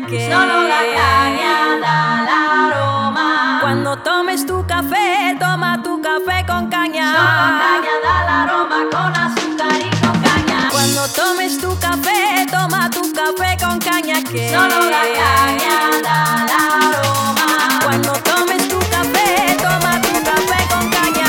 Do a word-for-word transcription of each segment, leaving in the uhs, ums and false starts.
que solo la caña da el aroma. Cuando tomes tu café, toma tu café con caña. Solo caña da el aroma con azúcar y con caña. Cuando tomes tu café, toma tu café con caña que solo la caña da el aroma. Cuando tomes tu café, toma tu café con caña.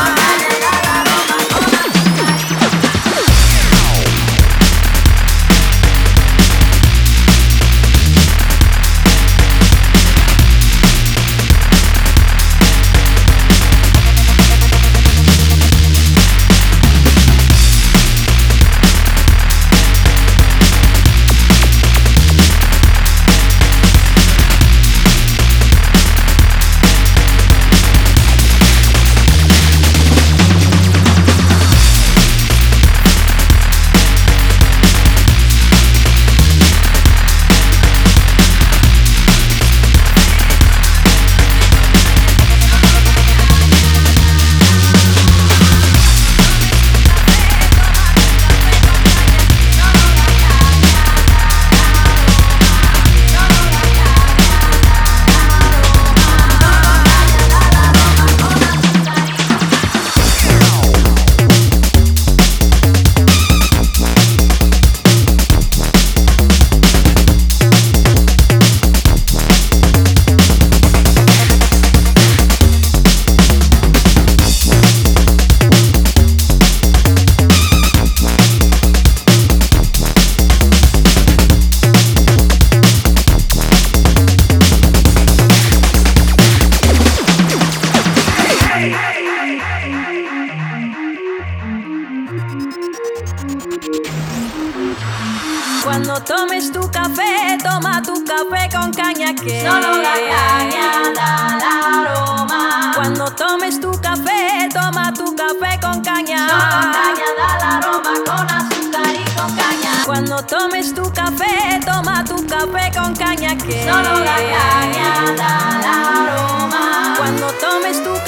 Cuando tomes tu café, toma tu café con caña que solo la caña da el aroma. Cuando tomes tu café, toma tu café con caña. Solo caña da el aroma con azúcar y con caña. Cuando tomes tu café, toma tu café con caña que solo la caña da el aroma. Cuando tomes tu